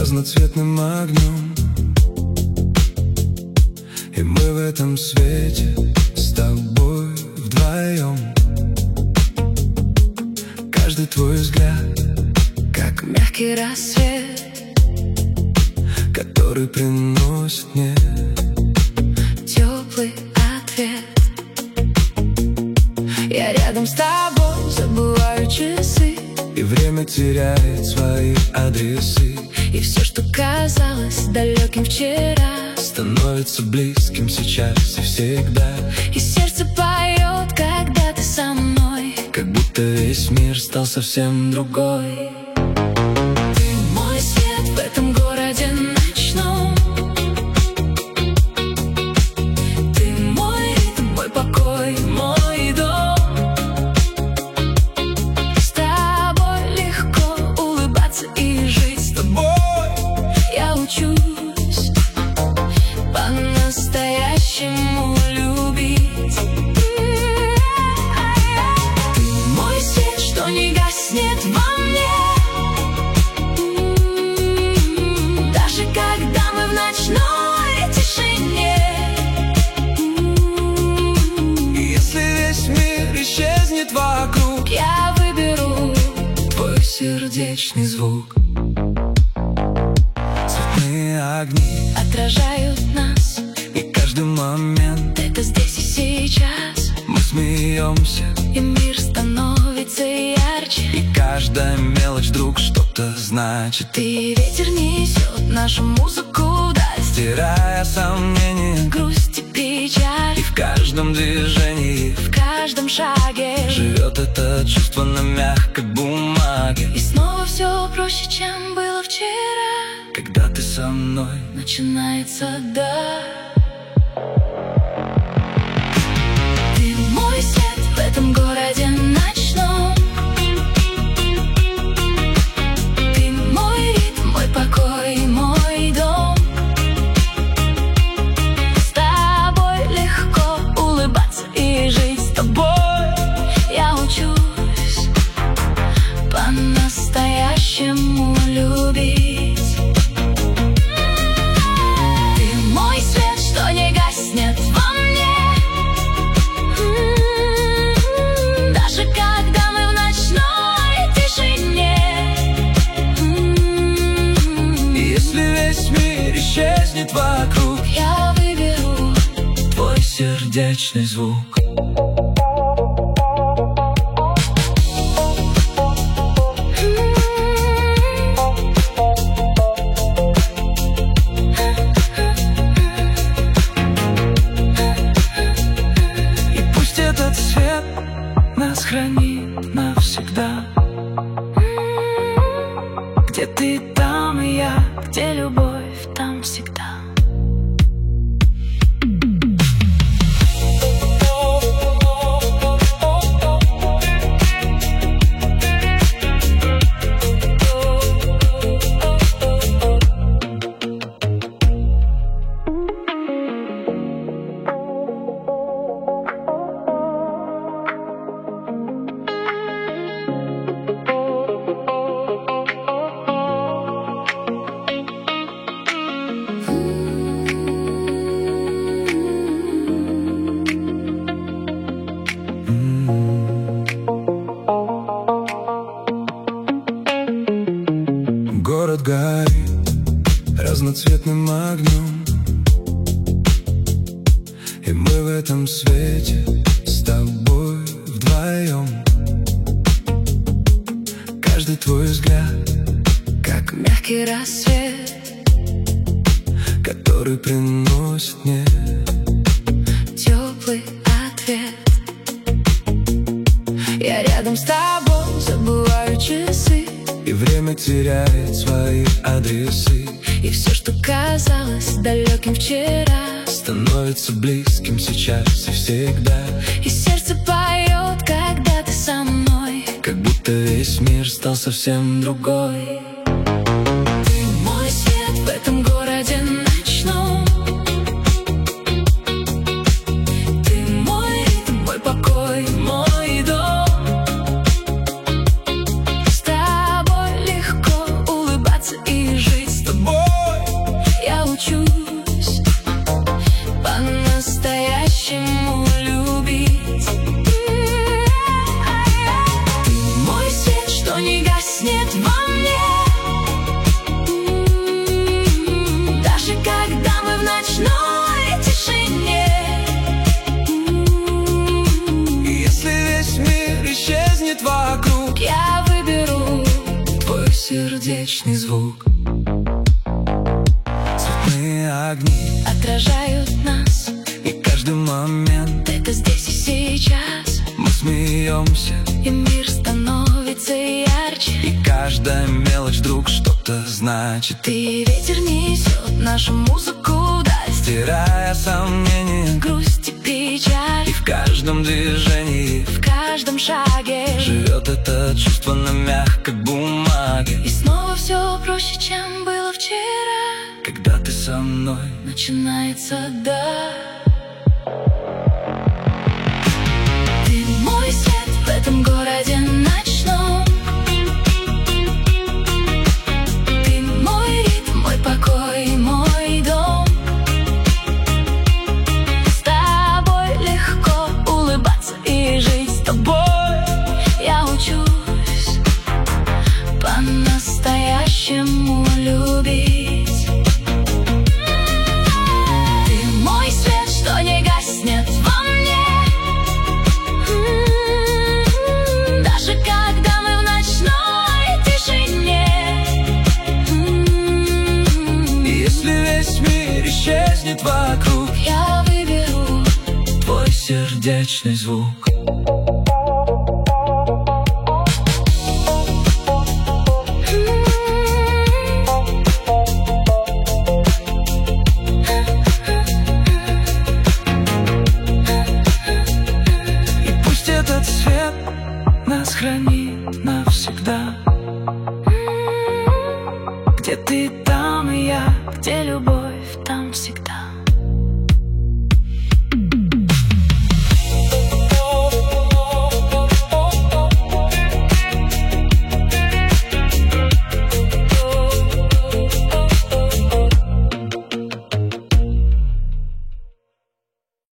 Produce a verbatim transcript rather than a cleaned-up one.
разноцветным огнем, и мы в этом свете с тобой вдвоем. Каждый твой взгляд, как мягкий рассвет, который приносит мне теплый ответ. Я рядом с тобой, забываю часы, и время теряет свои адресы. И все, что казалось далеким вчера, становится близким сейчас и всегда. И сердце поет, когда ты со мной, как будто весь мир стал совсем другой. Ты мой свет в этом городе ночном, ты мой ритм, мой покой, мой дом. С тобой легко улыбаться и жить, с тобой я учусь по-настоящему любить. Ты мой свет, что не гаснет во мне, даже когда мы в ночной тишине. Если весь мир исчезнет вокруг, Я выберу твой сердечный звук. Цветные огни отражают нас, и каждый момент это здесь и сейчас. мы смеемся, И мир становится ярче, и каждая мелочь вдруг что-то значит. и ветер несет нашу музыку вдаль, Стирая сомнения, грусть и печаль. и в каждом движении В каждом шаге живет это чувство на мягкой бумаге. и снова все проще, чем было вчера. Когда ты со мной, Начинается да. Ты мой свет в этом городе ночном, ты мой ритм, мой покой, мой дом. С тобой легко улыбаться и жить, с тобой я учусь по-настоящему любить. Ты мой свет, что не гаснет во мне, даже когда мы в ночной тишине. если весь мир исчезнет вокруг, Я выберу твой сердечный звук. И пусть этот свет нас хранит навсегда. Где ты, там и я, где любовь, там всегда. Город горит разноцветным огнем, и мы в этом свете с тобой вдвоем. Каждый твой взгляд, как мягкий рассвет, который приносит мне теплый ответ. Я рядом с тобой, забываю часы, и время теряет свои адресы. и все, что казалось далеким вчера, становится близким сейчас и всегда. и сердце поет, когда ты со мной, как будто весь мир стал совсем другой. ты мой свет в этом городе ночном, ты мой ритм, мой покой, мой дом. С тобой легко улыбаться и жить, с тобой сердечный звук. Цветные огни отражают нас, и каждый момент это здесь и сейчас. мы смеемся, И мир становится ярче. и каждая мелочь вдруг что-то значит. И ветер несет нашу музыку даль, Стирая сомнения, грусть и печаль. и в каждом движении В каждом шаге живет это чувство на мягкой бумаге. И снова все проще, чем было вчера. Когда ты со мной, Начинается да. Ты мой свет в этом городе ночном. Ты мой ритм, мой покой, мой дом. С тобой легко улыбаться и жить с тобой. Я учусь по-настоящему любить. Ты мой свет, что не гаснет во мне, М-м-м. Даже когда мы в ночной тишине. М-м-м. и если весь мир исчезнет вокруг, Я выберу твой сердечный звук. И пусть этот свет нас хранит навсегда. Где ты, там и я, где любовь, там всегда.